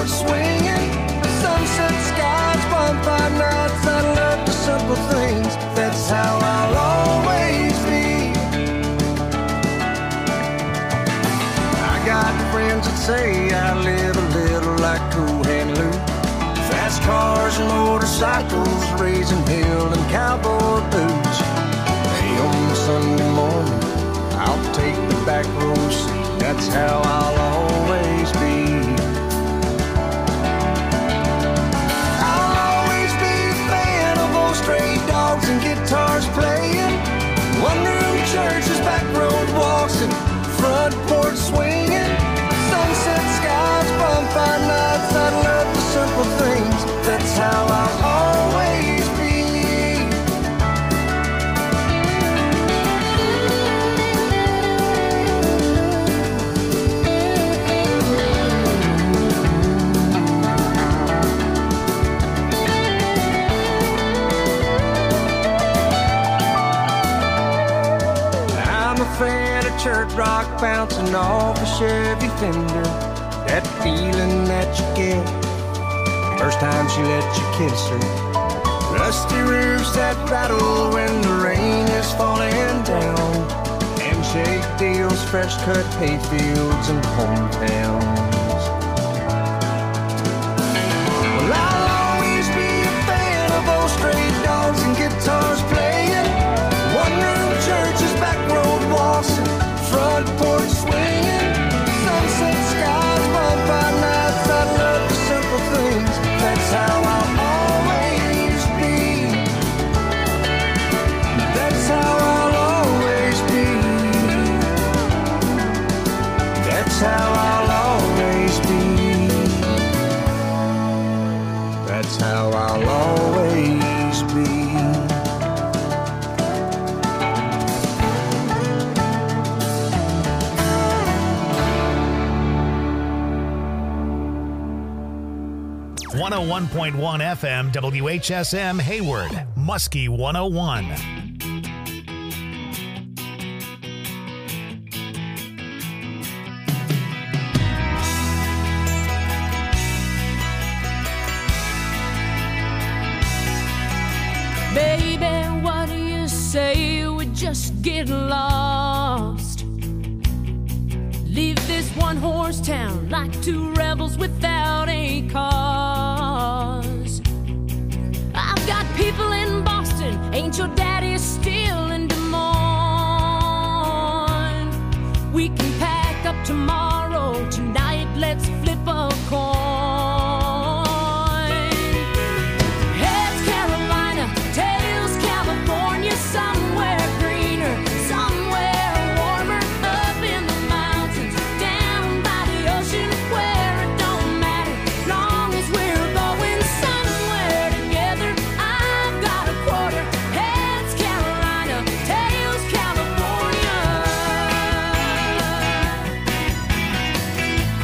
swinging, sunset skies, bonfire nights. I love the simple things. That's how I'll always be. I got friends that say I live a little like Cool Hand Luke. Fast cars and motorcycles, raising hell and cowboy boots. Hey, on Sunday morning, I'll take the back row seat. That's how I'll always be. I'll always be a fan of old stray dogs and guitars playing. One-room churches, back road walks, and front porch swinging. Sunset skies, bonfire nights. I love the simple things. That's how I'll always be. I'm a fan of church rock bouncing off a Chevy fender. That feeling that you get first time she let you kiss her. Rusty roofs that rattle when the rain is falling down. Handshake deals, fresh cut hay fields and hometowns. Well, I'll always be a fan of old stray dogs and guitars playing. One-room churches, back road walks, and front porch swinging. Sunset skies, bonfire nights. I love the simple things. That's how I'll always be. That's how I'll always be. That's how I'll always be. That's how I'll always be. .1 FM WHSM Hayward, Muskie 101. Baby, what do you say we just get lost? Leave this one-horse town like two rebels without a cause. I've got people in Boston, ain't your daddy still in Des Moines? We can pack up tomorrow, tonight let's flip a coin. Heads Carolina, tails California, somewhere greener, somewhere warmer, up in the mountains, down by the ocean, where it don't matter, long as we're going somewhere together. I've got a quarter. Heads Carolina, tails California.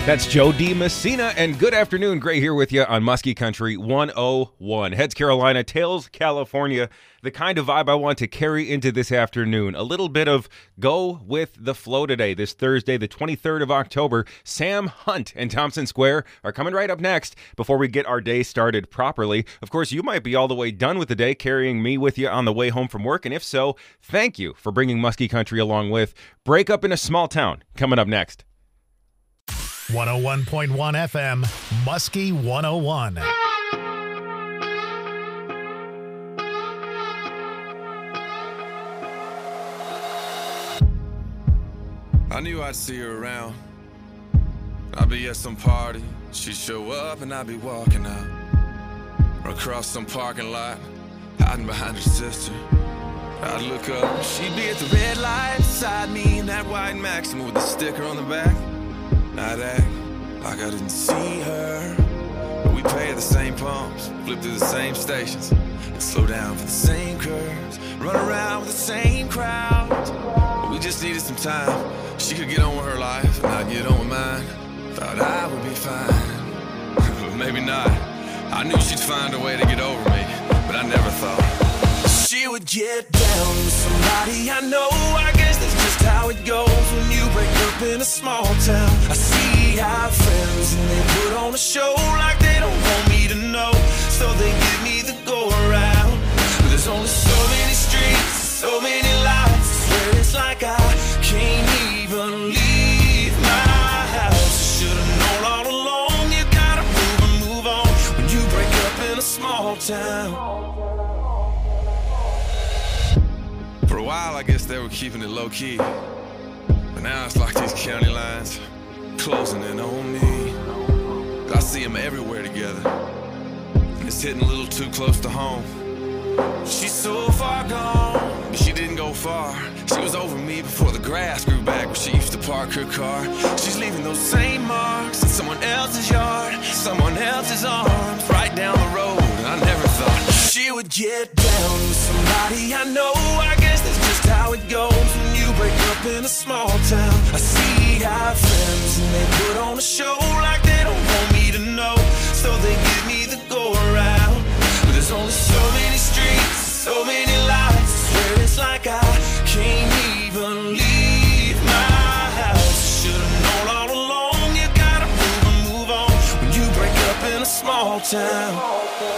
That's Joe D. Messina, and good afternoon. Gray here with you on Muskie Country 101. Heads Carolina, tails California. The kind of vibe I want to carry into this afternoon. A little bit of go with the flow today. This Thursday, the 23rd of October, Sam Hunt and Thompson Square are coming right up next before we get our day started properly. Of course, you might be all the way done with the day, carrying me with you on the way home from work. And if so, thank you for bringing Muskie Country along with Break Up in a Small Town coming up next. 101.1 FM, Muskie 101. I knew I'd see her around. I'd be at some party, she'd show up and I'd be walking out. Or across some parking lot, hiding behind her sister. I'd look up, she'd be at the red light beside me in that white Maxima with the sticker on the back. I'd act like I didn't see her, but we pay at the same pumps, flip through the same stations, and slow down for the same curves, run around with the same crowds. But we just needed some time. She could get on with her life, and I'd get on with mine. Thought I would be fine, but maybe not. I knew she'd find a way to get over me, but I never thought she would get down with somebody I know. I guess that's just how it goes when you break up in a small town. I see our friends and they put on a show like they don't want me to know, so they give me the go around. But there's only so many streets, so many lights. I swear it's like I can't even leave my house. Should've known all along, you gotta move on when you break up in a small town. For a while, I guess they were keeping it low-key, but now it's like these county lines closing in on me. I see them everywhere together, and it's hitting a little too close to home. She's so far gone, but she didn't go far. She was over me before the grass grew back where she used to park her car. She's leaving those same marks in someone else's yard, someone else's arms, right down the road. And I never thought she would get down with somebody I know. I guess that's just how it goes when you break up in a small town. I see our friends and they put on a show like they don't want me to know, so they give me the go around. But there's only so many streets, so many lights. I swear it's like I can't even leave my house. Should've known all along, you gotta move on when you break up in a small town.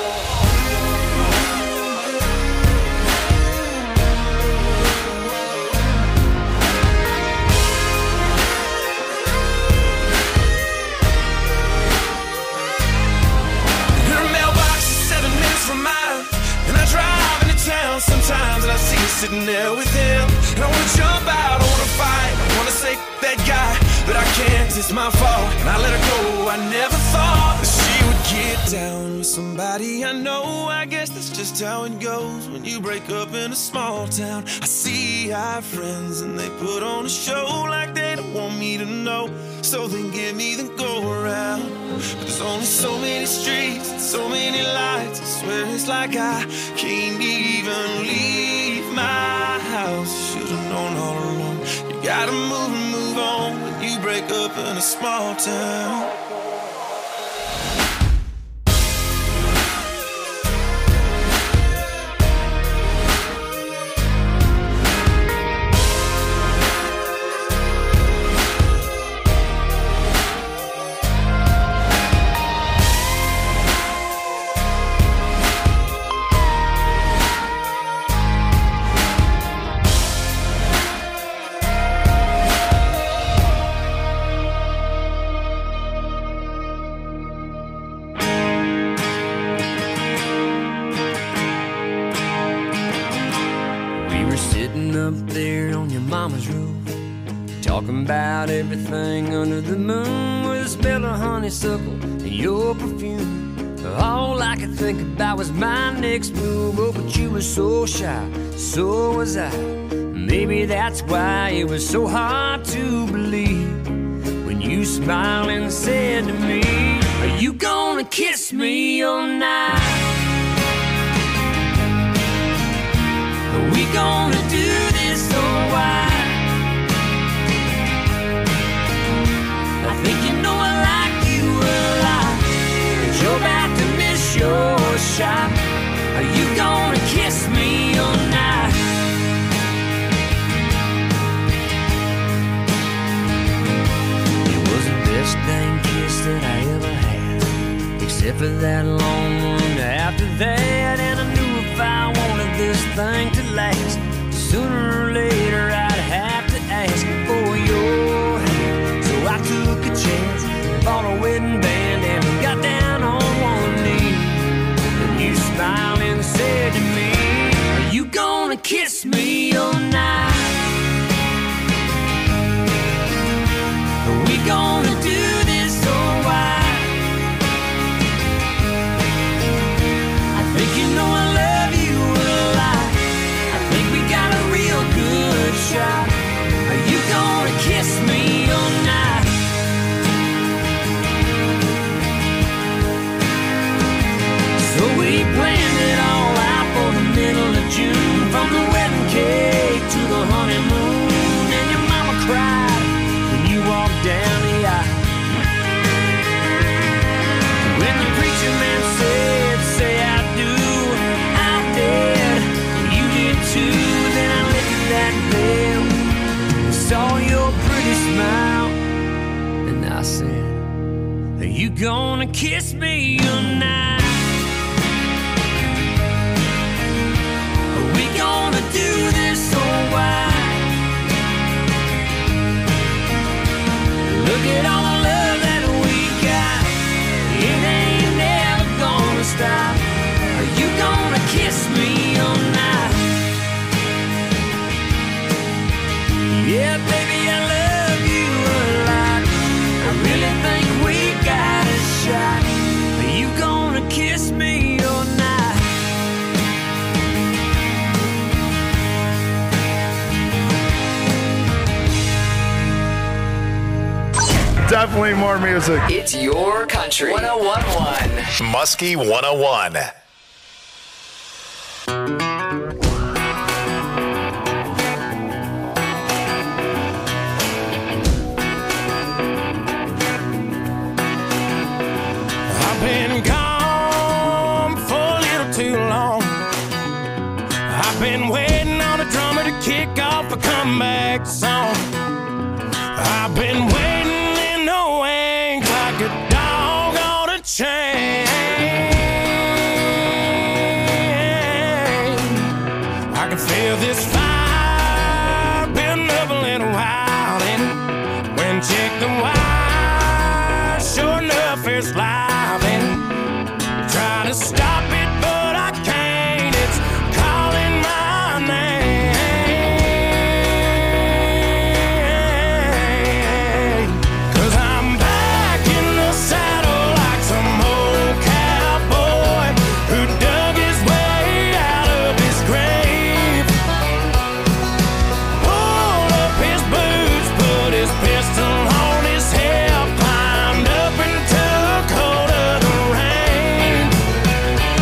Sometimes and I see you sitting there with him, and I wanna jump out, I wanna fight, I wanna say that guy, but I can't, it's my fault, and I let her go. I never thought that she would get down with somebody I know. I guess that's just how it goes when you break up in a small town. I see our friends and they put on a show like they don't want me to know, so they give me the go around. But there's only so many streets and so many lights. I swear it's like I can't even leave my house. Should've known all along, you gotta move on when you break up in a small town. Talking about everything under the moon with a smell of honeysuckle and your perfume. All I could think about was my next move. Oh, but you were so shy, so was I. Maybe that's why it was so hard to believe when you smiled and said to me, are you gonna kiss me all night? Are we gonna do this or why? I think you know I that long one after that, and I knew if I wanted this thing to last, sooner or later I'd have to ask for your hand. So I took a chance, bought a wedding band, and got down on one knee. And you smiled and said to me, are you gonna kiss me all night? Are we gonna do this or why? I think you know I love you a lot. I think we got a real good shot. Are you gonna kiss me all night? So we planned it all out for the middle of June, from the wedding cake to the honeymoon. And your mama cried when you walked down the aisle. When the preacher man said, say I do, I did, you did too. Then I lifted that veil, saw your pretty smile, and I said, are you gonna kiss me tonight? Are we gonna do this or why? Look at all the love that we got, it ain't never gonna stop. Are you gonna kiss me all night? Yeah, baby, I love you a lot. I really think we got a shot. Are you gonna kiss me all night? Definitely more music. It's your country. 101.1. Muskie 101. I've been gone for a little too long. I've been waiting on a drummer to kick off a comeback song. I've been waiting in the wings like a dog on a chain. I can feel this fire building up a little while, and when check the wire, sure enough it's live, and trying to stop it but I can't. It's calling my name, 'cause I'm back in the saddle like some old cowboy who dug his way out of his grave. Pulled up his boots, put his pistol on his hip, climbed up and took hold of the reins.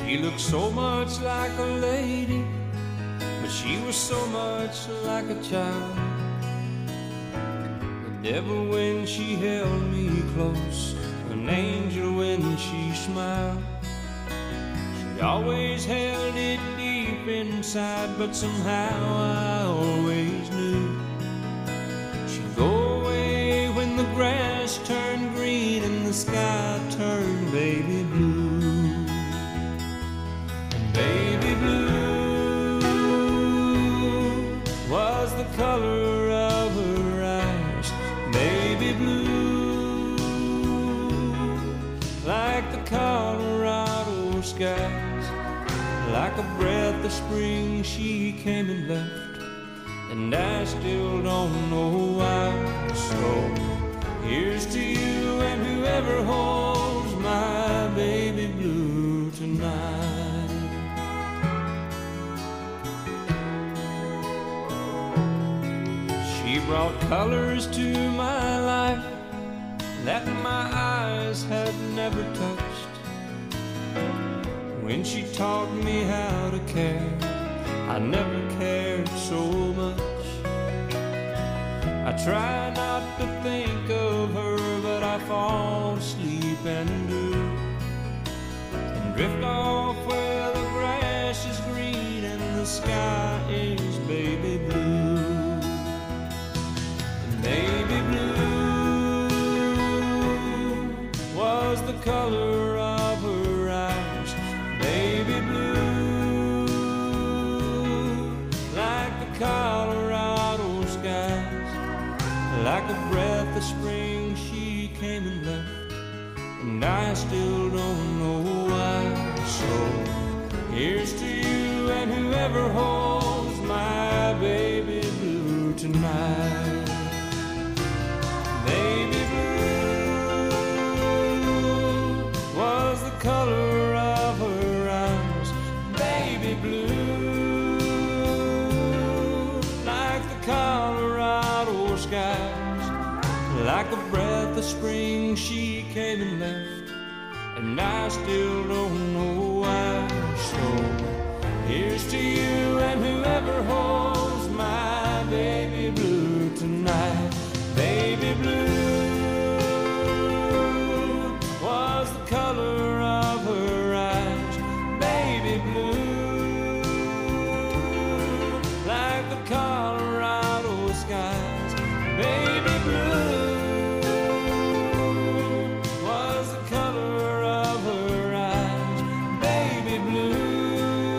She looked so much like a lady, but she was so much like a child. The devil when she held me close, an angel when she smiled. She always held it deep inside, but somehow I always knew she'd go away when the grass turned green and the sky turned baby blue. And baby blue was the color of her eyes. Baby blue, like the Colorado skies. Like a breath of spring she came and left, and I still don't know why. So here's to you and whoever holds my baby blue tonight. She brought colors to my life that my eyes had never touched. When she taught me how to care, I never cared so much. I try not to think of her, but I fall asleep and do, and drift off where the grass is green and the sky is baby blue. And baby blue was the color of her eyes. Baby blue, like the Colorado skies. Like a breath of spring she came and left, and I still don't know why. So here's to you and whoever holds my baby blue tonight. Baby blue was the color of her eyes. Baby blue, like the Colorado skies. Like a breath of spring she came and left, and I still don't know why. So here's to you and whoever holds my baby blue tonight. Baby blue was the color of her eyes. Baby blue, like the Colorado skies. Baby blue was the color of her eyes. Baby blue,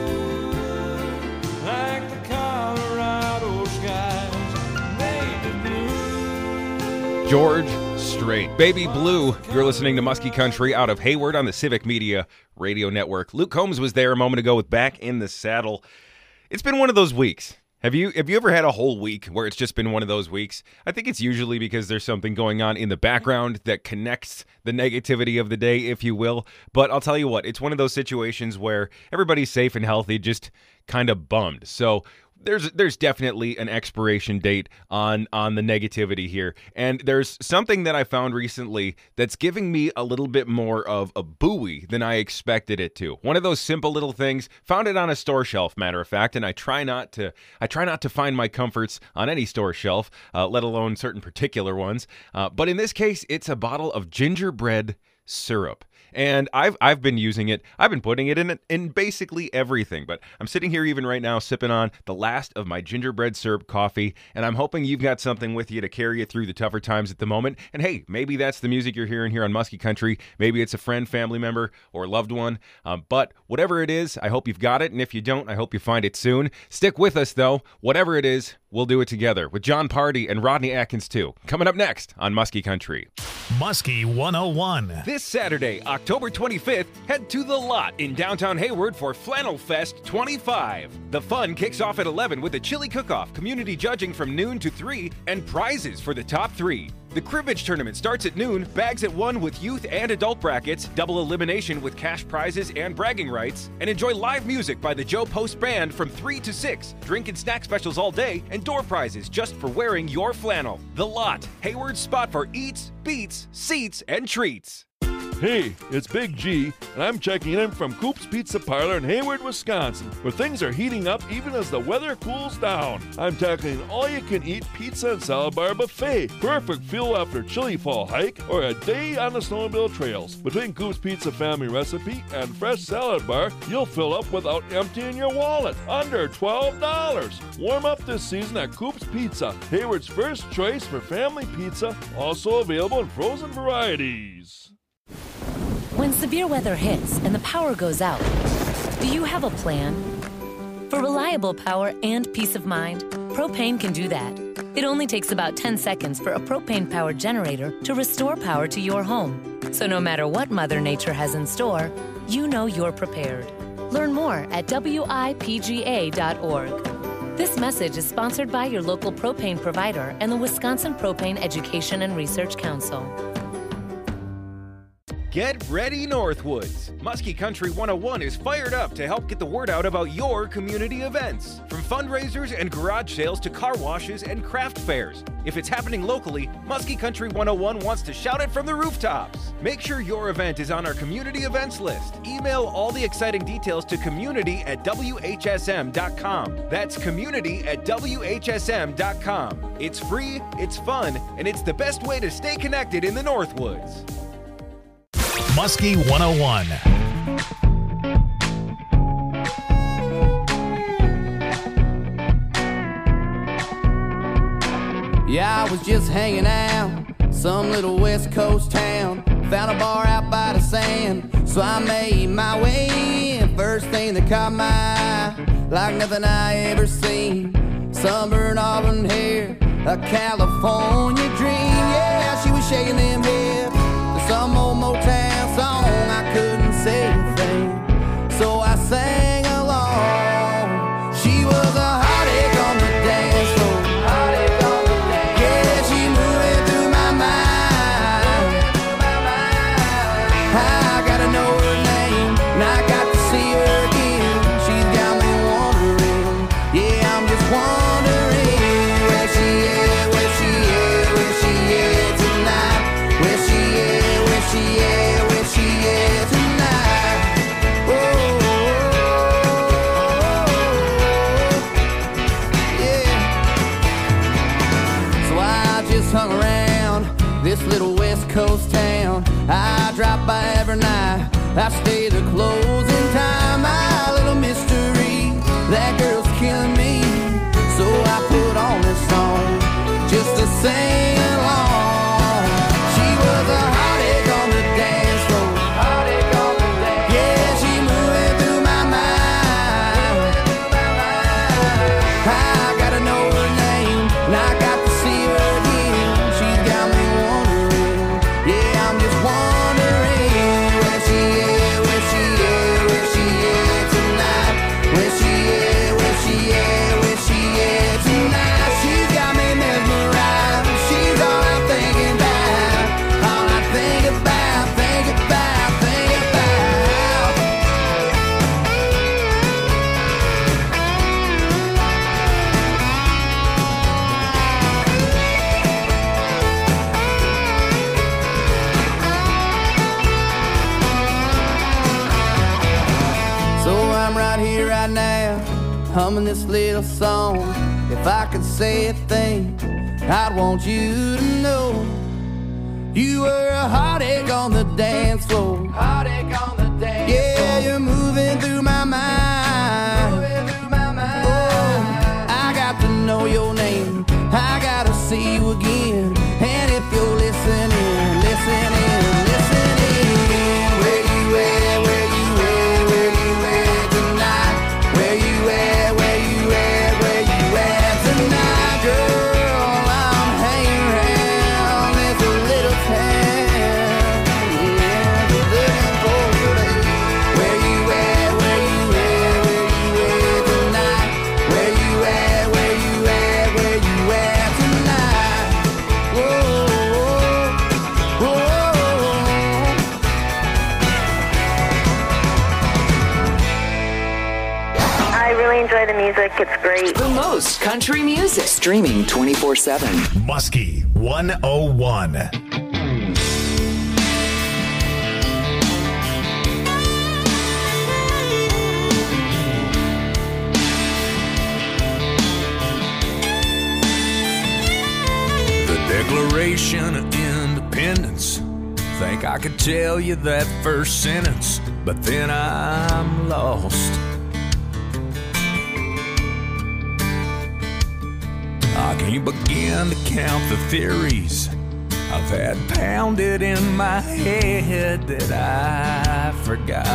like the Colorado skies. Baby blue. George Strait, Baby Blue. You're listening to Muskie Country out of Hayward on the Civic Media Radio Network. Luke Combs was there a moment ago with Back in the Saddle. It's been one of those weeks. Have you ever had a whole week where it's just been one of those weeks? I think it's usually because there's something going on in the background that connects the negativity of the day, if you will. But I'll tell you what, it's one of those situations where everybody's safe and healthy, just kind of bummed. So there's definitely an expiration date on the negativity here. And there's something that I found recently that's giving me a little bit more of a buoy than I expected it to. One of those simple little things, found it on a store shelf, matter of fact, and I try not to find my comforts on any store shelf, let alone certain particular ones. But in this case, it's a bottle of gingerbread syrup. And I've been using it. I've been putting it in basically everything. But I'm sitting here even right now sipping on the last of my gingerbread syrup coffee. And I'm hoping you've got something with you to carry you through the tougher times at the moment. And hey, maybe that's the music you're hearing here on Muskie Country. Maybe it's a friend, family member, or loved one. But whatever it is, I hope you've got it. And if you don't, I hope you find it soon. Stick with us, though. Whatever it is, we'll do it together with John Party and Rodney Atkins, too. Coming up next on Muskie Country. Muskie 101. This Saturday, October 25th, head to The Lot in downtown Hayward for Flannel Fest 25. The fun kicks off at 11 with a chili cook-off, community judging from noon to 3, and prizes for the top 3. The cribbage tournament starts at noon, bags at 1 with youth and adult brackets, double elimination with cash prizes and bragging rights, and enjoy live music by the Joe Post Band from 3 to 6, drink and snack specials all day, and door prizes just for wearing your flannel. The Lot, Hayward's spot for eats, beats, seats, and treats. Hey, it's Big G, and I'm checking in from Coop's Pizza Parlor in Hayward, Wisconsin, where things are heating up even as the weather cools down. I'm tackling an all-you-can-eat pizza and salad bar buffet. Perfect fuel after chilly fall hike or a day on the snowmobile trails. Between Coop's Pizza family recipe and fresh salad bar, you'll fill up without emptying your wallet. Under $12. Warm up this season at Coop's Pizza, Hayward's first choice for family pizza, also available in frozen varieties. When severe weather hits and the power goes out, do you have a plan? For reliable power and peace of mind, Propane can do that. It only takes about 10 seconds for a propane-powered generator to restore power to your home. So no matter what Mother Nature has in store, you know you're prepared. Learn more at WIPGA.org. This message is sponsored by your local propane provider and the Wisconsin Propane Education and Research Council. Get ready, Northwoods! Muskie Country 101 is fired up to help get the word out about your community events. From fundraisers and garage sales to car washes and craft fairs. If it's happening locally, Muskie Country 101 wants to shout it from the rooftops. Make sure your event is on our community events list. Email all the exciting details to community@WHSM.com. That's community@WHSM.com. It's free, it's fun, and it's the best way to stay connected in the Northwoods. Muskie 101. Yeah, I was just hanging out, some little West Coast town. Found a bar out by the sand, so I made my way in. First thing that caught my eye, like nothing I ever seen. Sunburned auburn hair, a California dream. Yeah, she was shaking them hips to some old Motown song. I couldn't say a thing, so I sang along. She was a heartache on the dance floor. Yeah, she moving through my mind. I gotta know her name, and I got to see her again. She's got me wondering, yeah, I'm just wondering where she is, where she is, where she is tonight. Where she is, where she is, where she is tonight. Oh, yeah. So I just hung around this little West Coast town. I drop by every night, I stay the closing time. My little mystery, that girl's killing me. So I put on this song just to sing along. She was a heartache on the dance floor. Yeah, she moving through my mind. I gotta know her name, and I got to see her again. She's got me wondering, yeah, I'm just wondering where she is, where she is, where she is tonight. Where she is, where she is, where she is tonight. She's got me mesmerized. She's all I'm thinking about. All I think about, think about, think about. So I'm right here, right now, humming this little song. If I could say a thing, I'd want you to know you were a heartache on the dance floor. Heartache on the dance floor. Yeah, you're moving through my mind. Moving through my mind. Oh, I got to know your name. I gotta see you again. And if you're listening, listening, listening, where you at, where you at, where you at tonight? Where you at, where you at, where you at tonight? Girl, I'm hanging around this little town. Yeah, just looking for you. Where you at, where you at, where you at tonight? Where you at, where you at, where you at tonight? Whoa, whoa, whoa. I really enjoy the music. It's great. The most country music. Streaming 24/7. Muskie 101. Declaration of Independence. Think I could tell you that first sentence, but then I'm lost. I can't begin to count the theories I've had pounded in my head that I forgot.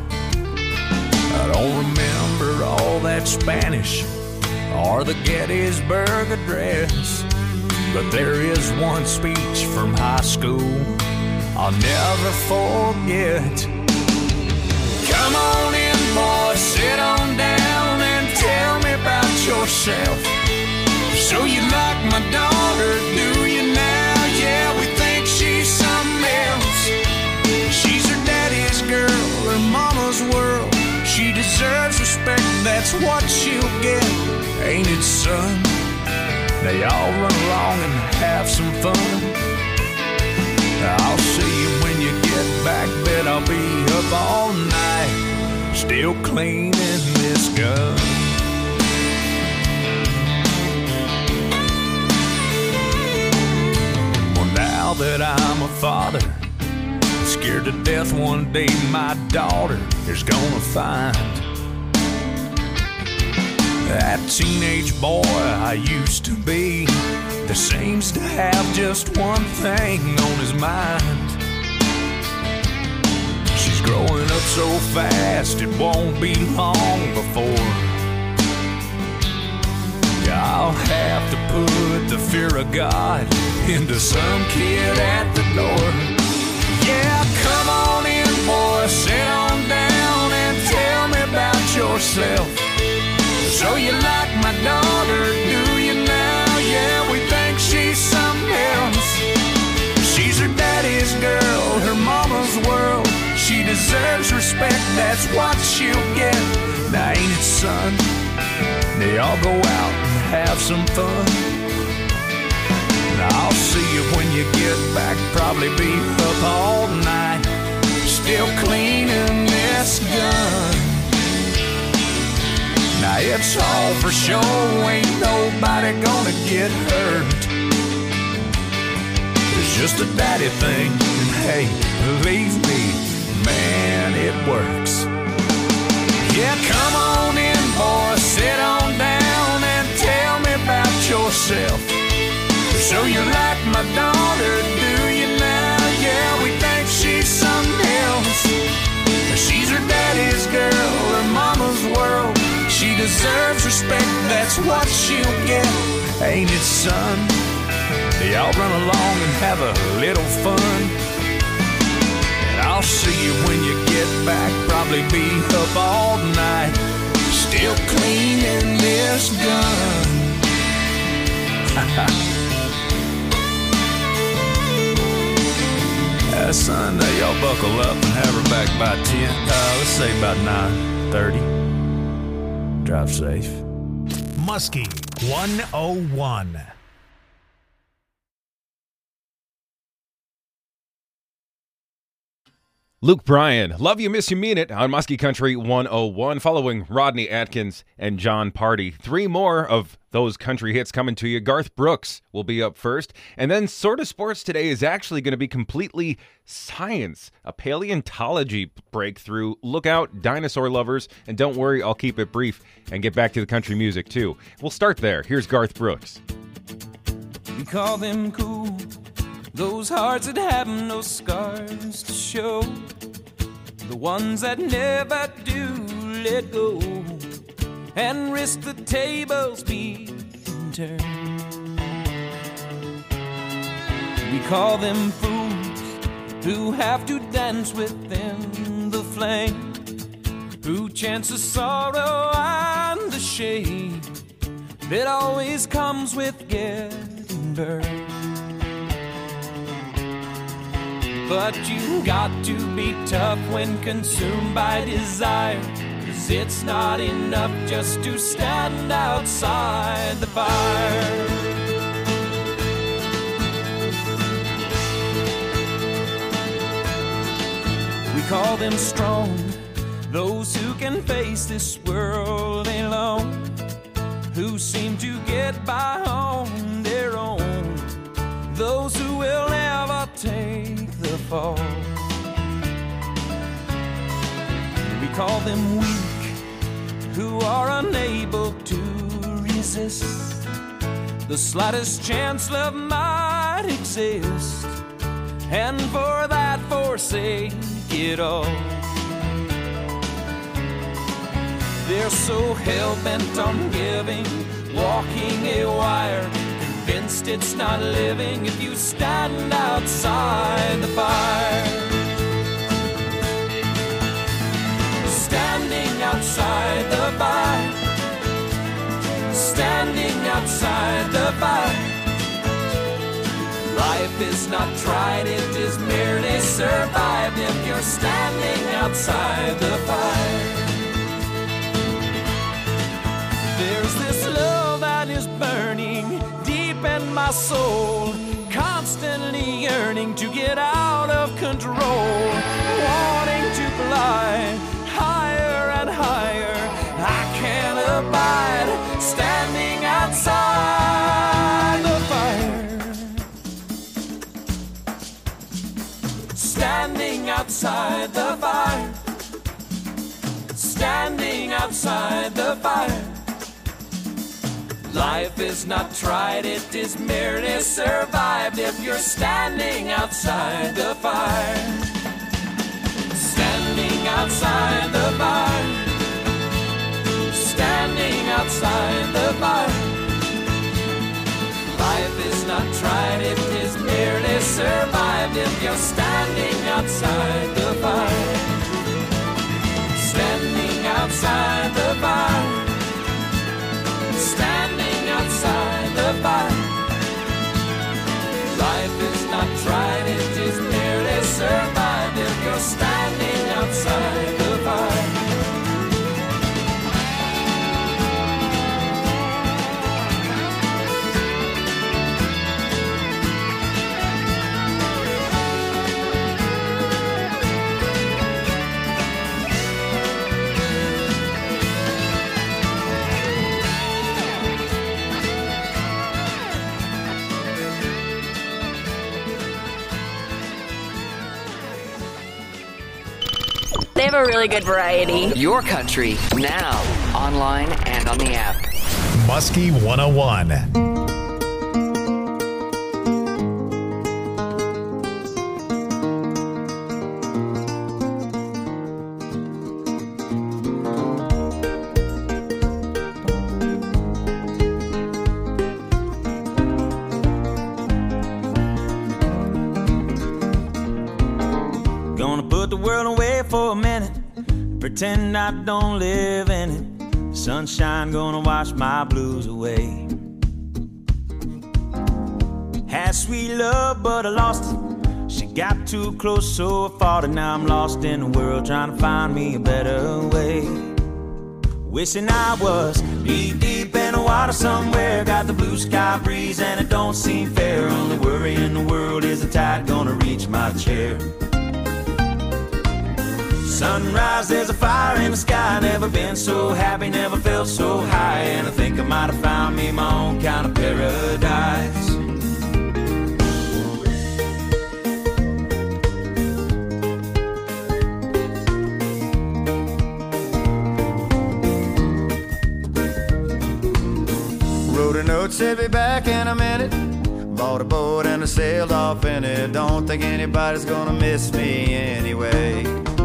I don't remember all that Spanish or the Gettysburg Address, but there is one speech from high school I'll never forget. Come on in, boy, sit on down and tell me about yourself. So you like my daughter, do you now? Yeah, we think she's something else. She's her daddy's girl, her mama's world. She deserves respect, that's what she'll get. Ain't it, son? They all run along and have some fun. I'll see you when you get back, bet I'll be up all night, still cleaning this gun. Well, now that I'm a father, I'm scared to death one day my daughter is gonna find that teenage boy I used to be that seems to have just one thing on his mind. She's growing up so fast it won't be long before I'll have to put the fear of God into some kid at the door. Yeah, come on in, boy, sit on down and tell me about yourself. So you like my daughter, do you now? Yeah, we think she's something else. She's her daddy's girl, her mama's world. She deserves respect, that's what she'll get. Now ain't it, son? They all go out and have some fun. Now I'll see you when you get back, probably be up all night, still cleaning this gun. Now it's all for show, ain't nobody gonna get hurt. It's just a daddy thing, and hey, believe me, man, it works. Yeah, come on in, boy, sit on down and tell me about yourself. So you like my daughter, do you now? Yeah, we think she's something else. She's her daddy's girl, her mama's world. She deserves respect, that's what she'll get. Ain't it, son? They all run along and have a little fun. And I'll see you when you get back, probably be up all night, still cleaning this gun. Son, now y'all buckle up and have her back by 10. Let's say about 9:30. Drive safe. Muskie 101. Luke Bryan, Love You, Miss You, Mean It on Muskie Country 101, following Rodney Atkins and John Party. 3 more of those country hits coming to you. Garth Brooks will be up first. And then Sort of Sports today is actually going to be completely science, a paleontology breakthrough. Look out, dinosaur lovers. And don't worry, I'll keep it brief and get back to the country music too. We'll start there. Here's Garth Brooks. We call them cool, those hearts that have no scars to show, the ones that never do let go and risk the tables being turned. We call them fools who have to dance within the flame, who chance the sorrow and the shame that always comes with getting burned. But you got to be tough when consumed by desire, 'cause it's not enough just to stand outside the fire. We call them strong, those who can face this world alone, who seem to get by on their own. those who will never take the fall. We call them weak, who are unable to resist the slightest chance love might exist, and for that forsake it all. They're so hell-bent on giving, walking a wire, convinced it's not living if you stand outside the fire. Standing outside the fire, standing outside the fire. Life is not tried, it is merely survived if you're standing outside the fire. There's this love that is burning deep in my soul, constantly yearning to get out of control, wanting to fly higher and higher. I can't abide standing outside the fire. Standing outside the fire. Standing outside the fire. Life is not tried, it is merely survived if you're standing outside the fire. Standing outside the fire. Standing outside the fire. Life is not tried, it is merely survived if you're standing outside the fire. Standing outside the fire. Standing outside the fire. Life is not tried, it is merely survived if you're standing outside the fire. They have a really good variety. Your country, now, online and on the app. Muskie 101. Gonna put the world away for a minute, pretend I don't live in it. Sunshine gonna wash my blues away. Had sweet love, but I lost it. She got too close, so I fought it. Now I'm lost in the world, trying to find me a better way. Wishing I was deep in the water somewhere. Got the blue sky breeze and it don't seem fair. Only worry in the world is the tide gonna reach my chair. Sunrise, there's a fire in the sky. Never been so happy, never felt so high. And I think I might have found me my own kind of paradise. Wrote a note, said be back in a minute. Bought a boat and I sailed off in it. Don't think anybody's gonna miss me anyway.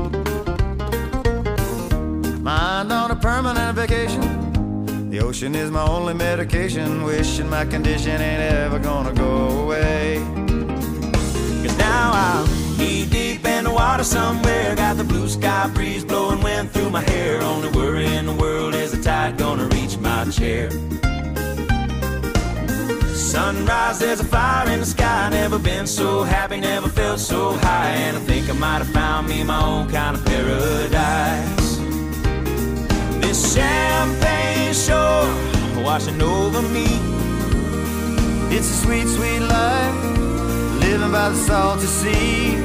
Mind on a permanent vacation. The ocean is my only medication. Wishing my condition ain't ever gonna go away. Cause now I'm knee deep in the water somewhere. Got the blue sky breeze blowing wind through my hair. Only worry in the world is the tide gonna reach my chair. Sunrise, there's a fire in the sky. Never been so happy, never felt so high. And I think I might have found me my own kind of paradise. This champagne shore washing over me. It's a sweet, sweet life, living by the salty sea.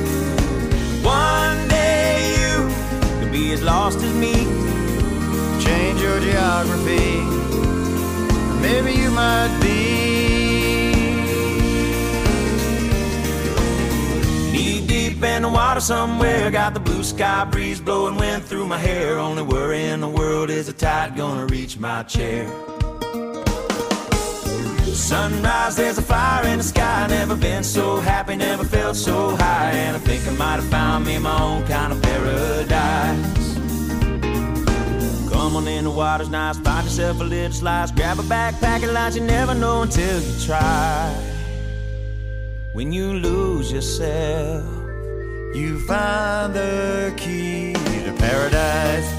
One day you could be as lost as me. Change your geography, maybe you might be Knee deep in the water somewhere, got the blue sky breeze blowing wind through my hair. Only worry in the world is the tide gonna reach my chair. Sunrise, there's a fire in the sky. Never been so happy, never felt so high. And I think I might have found me my own kind of paradise. Come on in, the water's nice. Find yourself a little slice. Grab a backpack and lunch. You never know until you try. When you lose yourself, you find the key to paradise.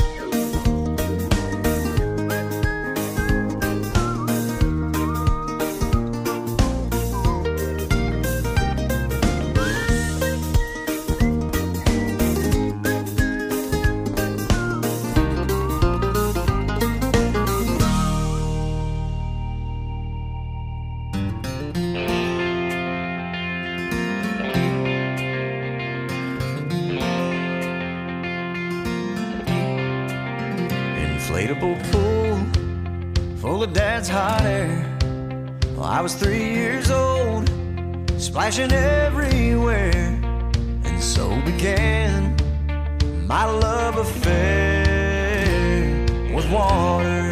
Inflatable pool full of dad's hot air. Well, I was 3 years old, splashing everywhere. And so began my love affair with water.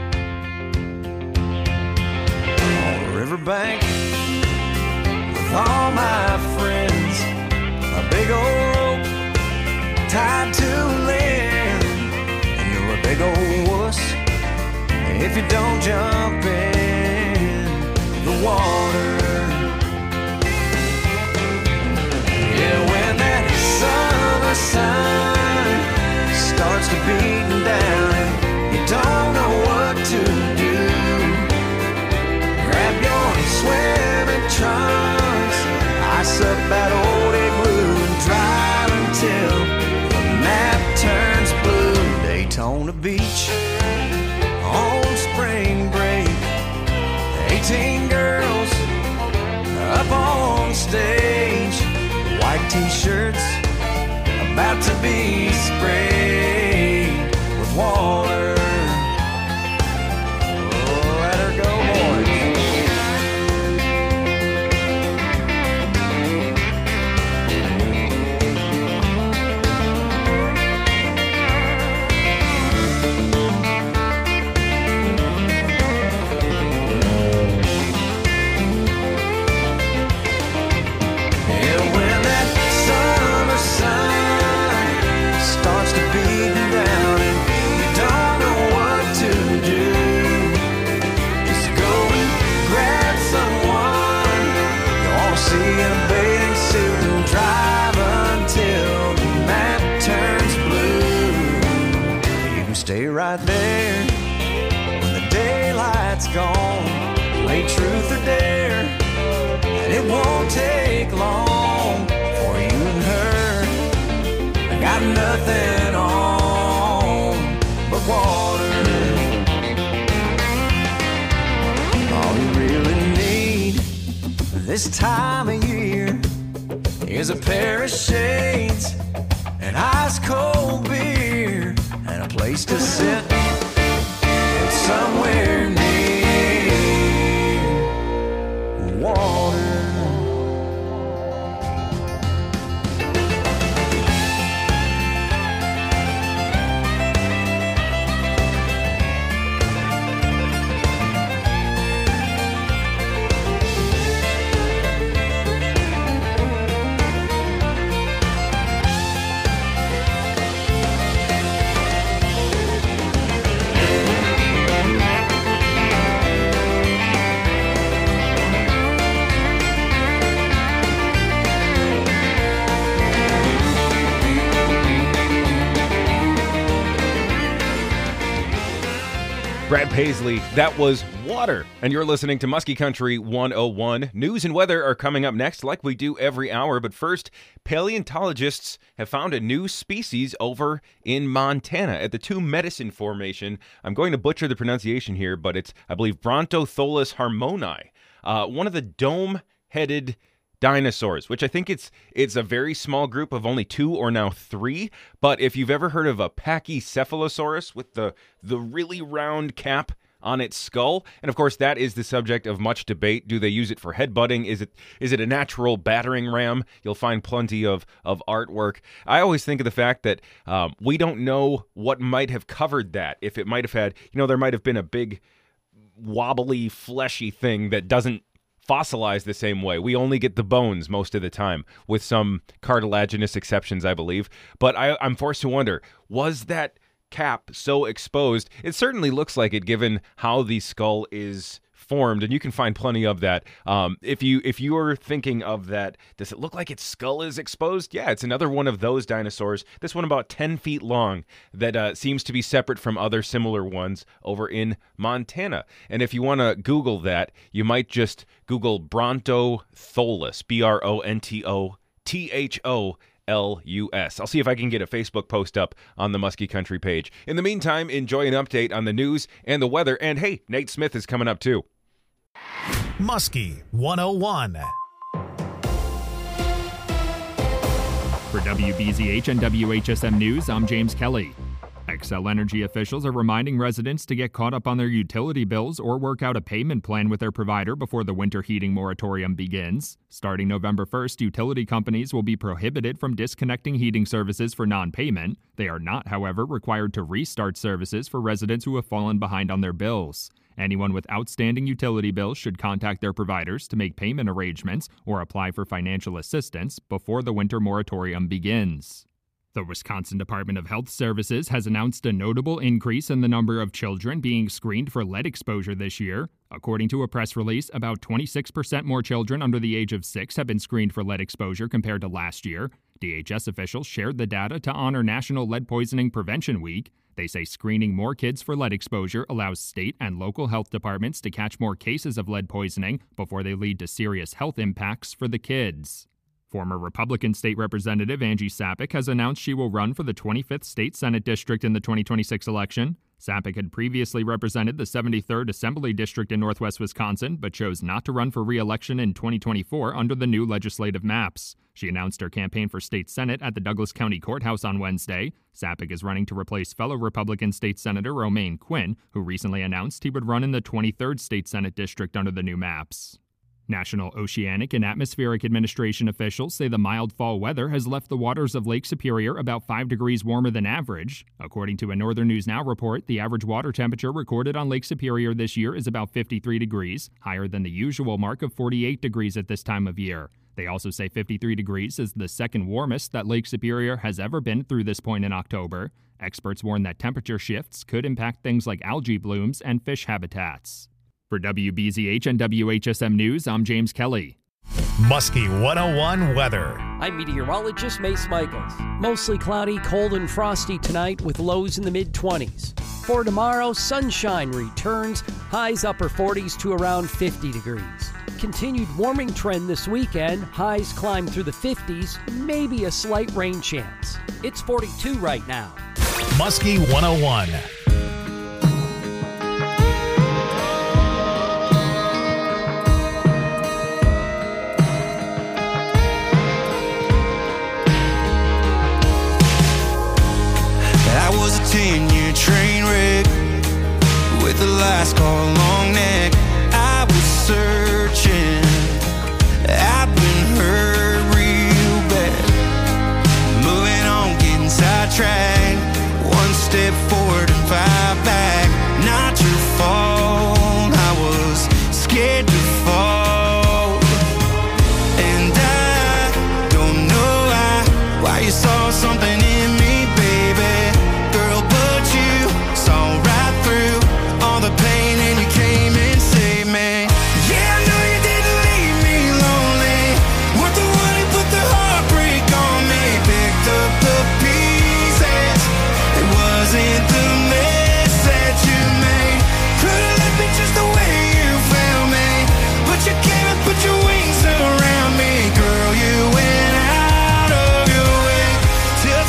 On the riverbank with all my friends, a big old rope tied to land. Big old wuss if you don't jump in the water. Yeah, when that summer sun starts to beat down and you don't know what to do, grab your swimming trunks, ice up that old igloo and drive until the map turns blue. Daytona Beach on spring break, 18 girls up on stage, white t-shirts about to be sprayed with water. Oh, let her go, boys. Stay right there when the daylight's gone. Play truth or dare, and it won't take long for you and her. I got nothing on but water. All you really need this time of year is a pair of shades, an ice cold beer, and a place to sit somewhere near water. Brad Paisley, that was Water. And you're listening to Muskie Country 101. News and weather are coming up next, like we do every hour. But first, paleontologists have found a new species over in Montana at the Two Medicine Formation. I'm going to butcher the pronunciation here, but it's, I believe, Brontotholus harmoni, one of the dome-headed dinosaurs, which I think it's a very small group of only 2 or now 3. But if you've ever heard of a Pachycephalosaurus with the really round cap on its skull. And of course, that is the subject of much debate. Do they use it for headbutting? Is it a natural battering ram? You'll find plenty of artwork. I always think of the fact that we don't know what might have covered that. If it might have had, there might have been a big wobbly, fleshy thing that doesn't fossilize the same way. We only get the bones most of the time, with some cartilaginous exceptions, I believe. But I'm forced to wonder, was that cap so exposed? It certainly looks like it, given how the skull is formed, and you can find plenty of that. If you're thinking of that, does it look like its skull is exposed? Yeah, it's another one of those dinosaurs. This one about 10 feet long that seems to be separate from other similar ones over in Montana. And if you want to Google that, you might just Google Brontotholus, Brontotholus. I'll see if I can get a Facebook post up on the Muskie Country page. In the meantime, enjoy an update on the news and the weather. And hey, Nate Smith is coming up too. Muskie 101. For WBZH and WHSM News, I'm James Kelly. Xcel Energy officials are reminding residents to get caught up on their utility bills or work out a payment plan with their provider before the winter heating moratorium begins. Starting November 1st, utility companies will be prohibited from disconnecting heating services for non-payment. They are not, however, required to restart services for residents who have fallen behind on their bills. Anyone with outstanding utility bills should contact their providers to make payment arrangements or apply for financial assistance before the winter moratorium begins. The Wisconsin Department of Health Services has announced a notable increase in the number of children being screened for lead exposure this year. According to a press release, about 26% more children under the age of 6 have been screened for lead exposure compared to last year. DHS officials shared the data to honor National Lead Poisoning Prevention Week. They say screening more kids for lead exposure allows state and local health departments to catch more cases of lead poisoning before they lead to serious health impacts for the kids. Former Republican State Representative Angie Sapek has announced she will run for the 25th State Senate District in the 2026 election. Sapek had previously represented the 73rd Assembly District in northwest Wisconsin, but chose not to run for re-election in 2024 under the new legislative maps. She announced her campaign for state senate at the Douglas County Courthouse on Wednesday. Sapek is running to replace fellow Republican State Senator Romaine Quinn, who recently announced he would run in the 23rd State Senate District under the new maps. National Oceanic and Atmospheric Administration officials say the mild fall weather has left the waters of Lake Superior about 5 degrees warmer than average. According to a Northern News Now report, the average water temperature recorded on Lake Superior this year is about 53 degrees, higher than the usual mark of 48 degrees at this time of year. They also say 53 degrees is the second warmest that Lake Superior has ever been through this point in October. Experts warn that temperature shifts could impact things like algae blooms and fish habitats. For WBZH and WHSM News, I'm James Kelly. Muskie 101 weather. I'm meteorologist Mace Michaels. Mostly cloudy, cold and frosty tonight with lows in the mid-20s. For tomorrow, sunshine returns, highs upper 40s to around 50 degrees. Continued warming trend this weekend, highs climb through the 50s, maybe a slight rain chance. It's 42 right now. Muskie 101. I was a 10-year train wreck with a last call long neck. I was searching, I've been hurt real bad. Moving on, getting sidetracked. One step forward and 5 back. Not your fault, I was scared to fall. And I don't know why you saw something in me, baby. Girl, but you saw right through all the pain and you came and saved me. Yeah, I know you didn't leave me lonely. Weren't the one who put the heartbreak on me. Picked up the pieces. It wasn't the mess that you made. Could've left me just the way you found me, but you came and put your wings around me. Girl, you went out of your way to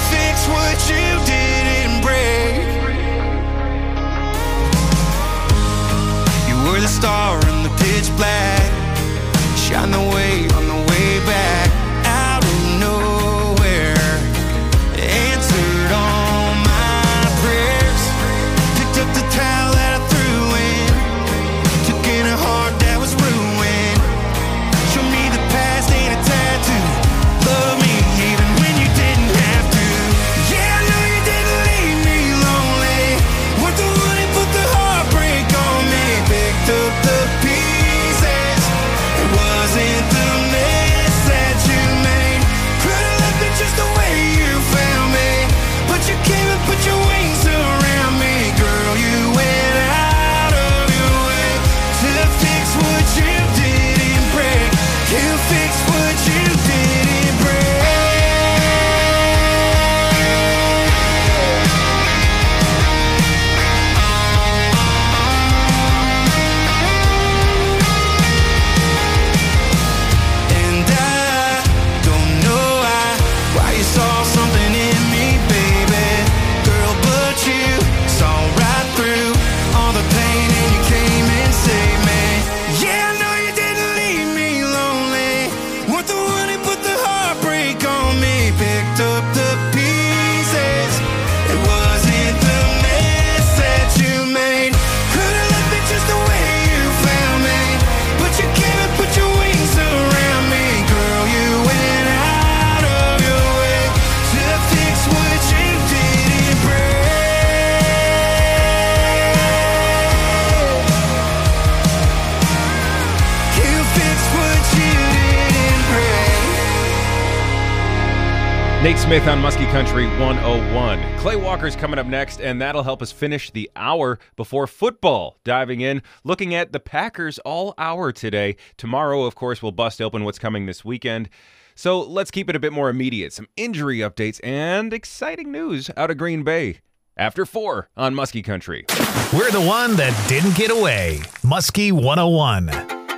Nate Smith on Muskie Country 101. Clay Walker's coming up next, and that'll help us finish the hour before football. Diving in, looking at the Packers all hour today. Tomorrow, of course, we'll bust open what's coming this weekend. So let's keep it a bit more immediate. Some injury updates and exciting news out of Green Bay. After 4 on Muskie Country. We're the one that didn't get away. Muskie 101.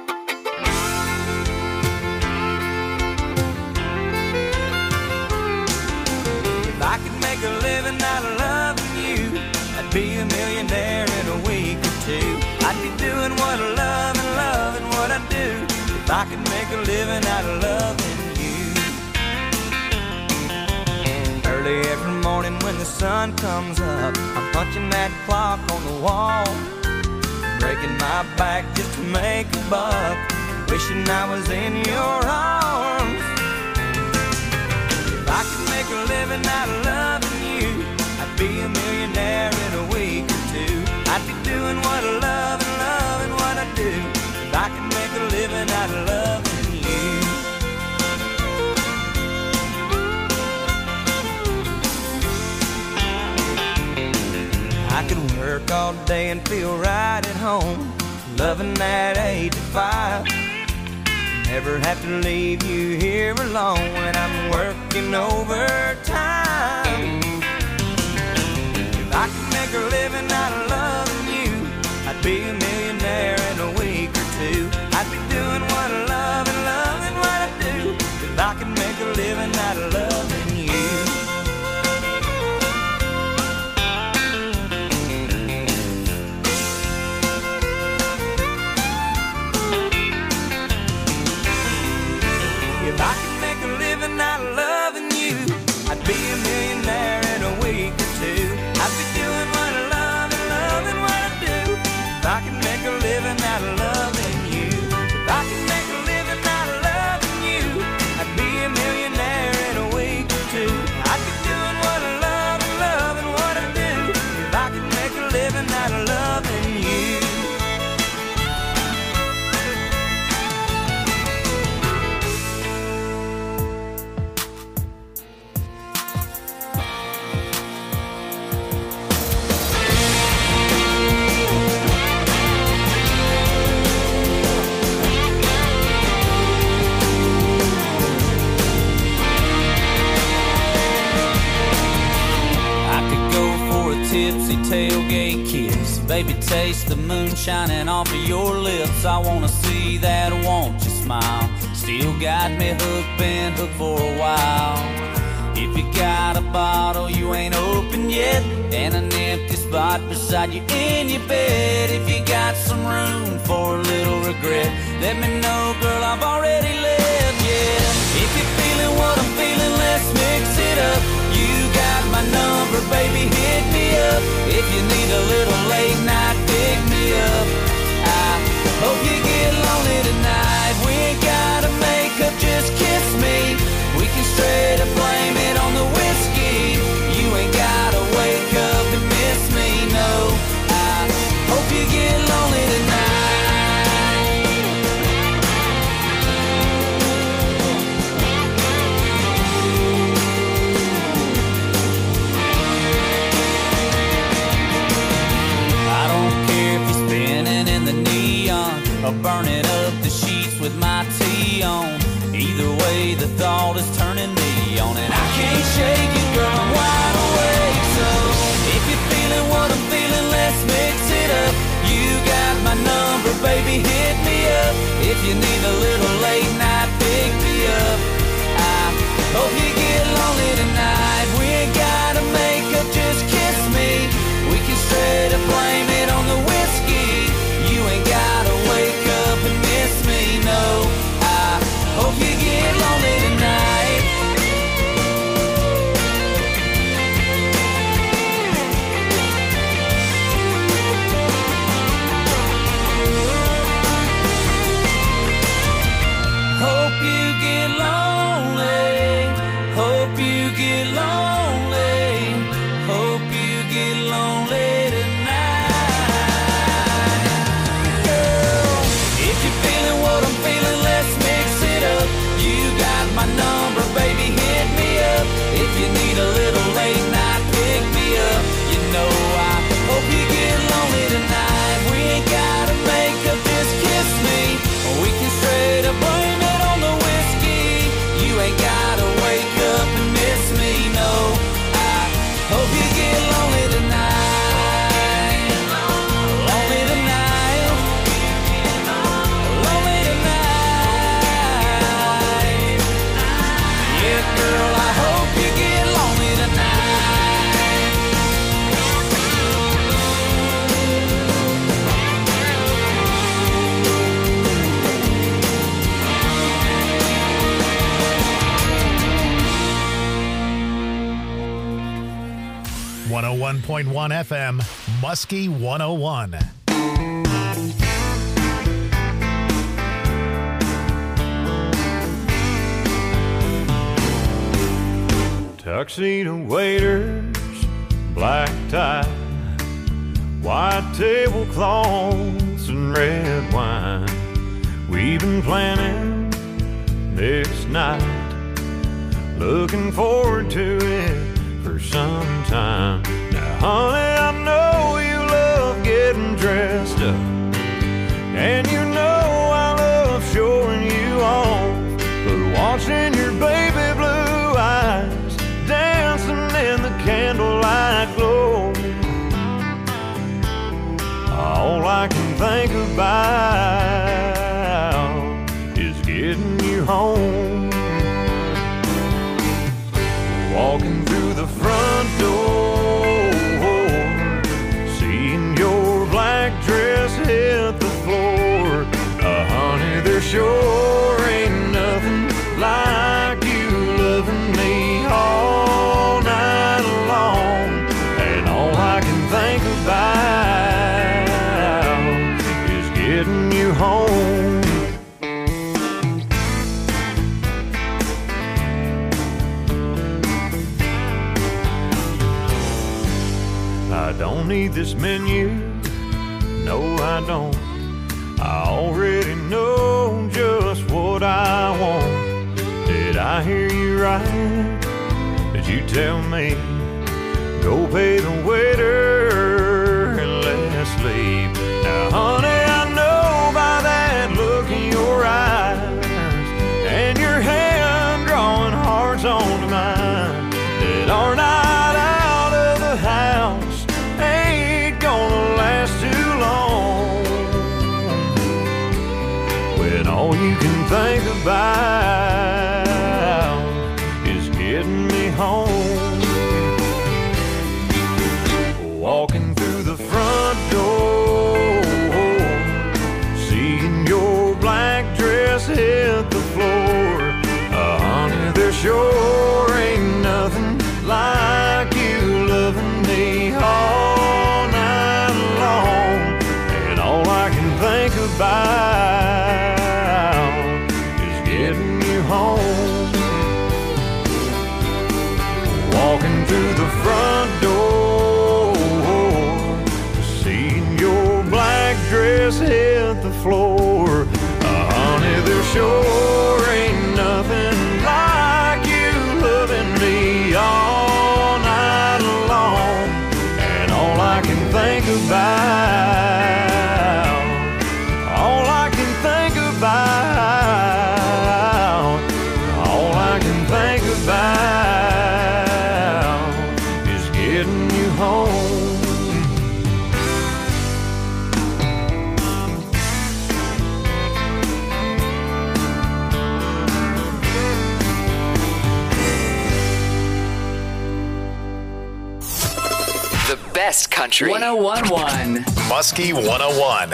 If I could make a living out of loving you, I'd be a millionaire in a week or 2. I'd be doing what I love and loving what I do. If I could make a living out of loving you. Early every morning when the sun comes up, I'm punching that clock on the wall, breaking my back just to make a buck, wishing I was in your arms. If I could make a living out of loving you, I'd be a millionaire in a week or 2. I'd be doing what I love and loving what I do. If I could make a living out of loving you. I could work all day and feel right at home, loving that 8 to 5. Never have to leave you here alone when I'm working overtime. If I could make a living out of loving you, I'd be a millionaire in a week or 2. I'd be doing what I love and loving what I do. If I could make a living out of loving you. If I could make a living out of loving you, I'd be a millionaire in a week or 2. I'd be doing what I love and loving what I do. If I could make a living out of loving you. If I could make a living out of loving you, I'd be a millionaire in a week or 2. I'd be doing what I love and loving what I do. If I could make a living out of loving you. Tipsy tailgate kiss, baby, taste the moon shining off of your lips. I wanna see that, won't you smile? Still got me hooked, been hooked for a while. If you got a bottle you ain't opened yet, and an empty spot beside you in your bed, if you got some room for a little regret, let me know, girl, I've already left, yeah. If you're feeling what I'm feeling, let's mix it up. You got my number, baby, hit me up. If you need a little late night, pick me up. I hope you get lonely tonight. We ain't gotta make up, just kiss me. We can straight up blame it on the whiskey. You ain't gotta wake up and miss me, no. I hope you get lonely tonight. Or burning up the sheets with my tea on. Either way, the thought is turning me on, and I can't shake it, girl, I'm wide awake. So if you're feeling what I'm feeling, let's mix it up. You got my number, baby, hit me up. If you need a little late night, pick me up. I hope you get lonely tonight. We ain't gotta make up, just kiss me. We can straight up blame it on the whiskey. You ain't gotta wake up and miss me, no. I hope you get lonely tonight. Hope you get lonely. Hope you get lonely. Hope you get lonely tonight. My number, baby, hit me up. 101.1 FM, Muskie 101. Tuxedo waiters, black tie, white tablecloths and red wine. We've been planning this night, looking forward to it for some time. Now, honey, I know you love getting dressed up, and you know I love showing you off, but watching your baby blue eyes dancing in the candlelight glow, all I can think about is getting you home. Walking through the front door, seeing your black dress hit the floor. Honey, there sure ain't nothing like you loving me all night long. And all I can think about is getting you home. I don't need this menu, no I don't. I already know just what I want. Did I hear you right? Did you tell me go pay the waiter and let's leave? Now honey, I know by that look in your eyes and your hand drawing hearts onto mine that our night out of the house ain't gonna last too long, when all you can think about is getting me home. Walking through the front door, seeing your black dress hit the floor. Honey, there sure ain't nothing like you loving me all night long. And all I can think about is getting you home. Walking through the front door, seeing your black dress hit the floor. Honey, there sure ain't nothing like you loving me all night long. And all I can think about, all I can think about, all I can think about is getting you home. The best country. 101.1. Muskie 101.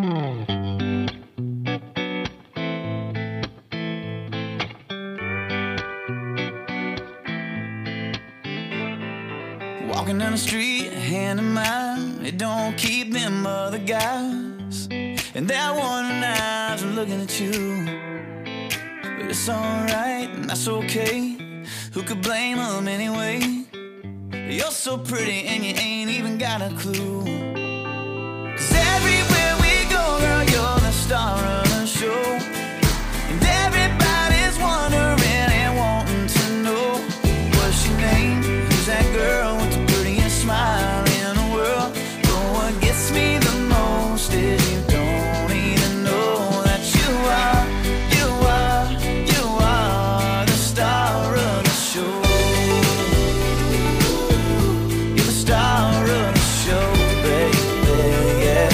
Walking down the street, hand in mine, it don't keep them other guys. And that one eyes are looking at you. But it's alright, and that's okay. Who could blame them anyway? You're so pretty and you ain't even got a clue. 'Cause everywhere we go, girl, you're the star of the show. And everybody's wondering and wanting to know, what's your name? Who's that girl with the prettiest smile in the world? But what gets me the most is you don't even know that you are the star of the show. You're the star of the show, baby, yeah.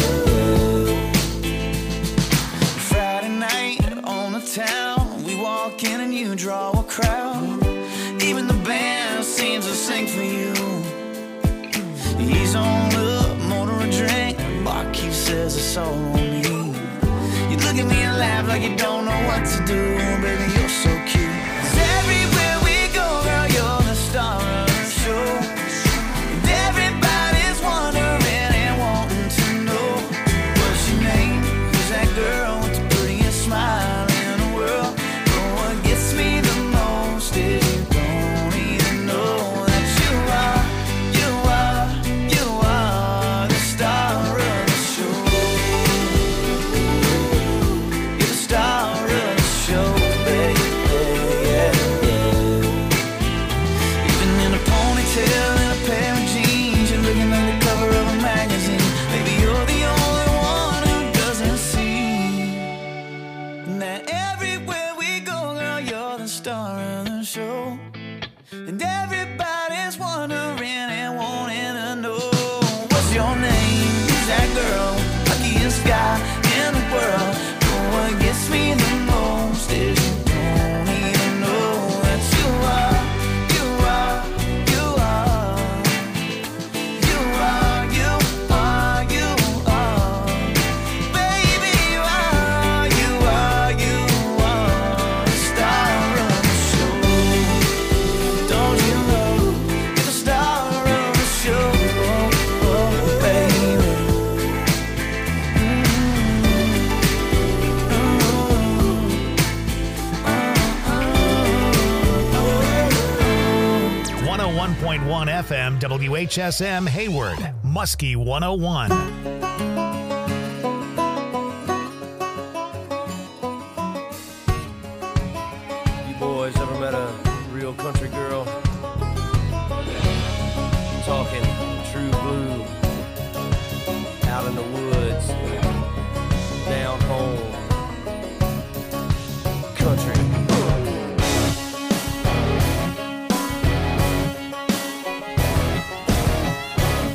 Friday night on the town, we walk in and you draw a crowd. Even the band seems to sing for you. He's on up, motor a drink, barkeep says it's all on me. You look at me and laugh like you don't know what to do, baby, you're so cute. 'Cause everywhere we go, girl, you're the star of the show. And And everybody's wondering and wanting to know what's your name? Who's that girl? Luckiest guy in the world. But what gets me the most is you don't even know that you are. FM, WHSM Hayward, Muskie 101. You boys ever met a real country girl? I'm talking true blue, out in the woods.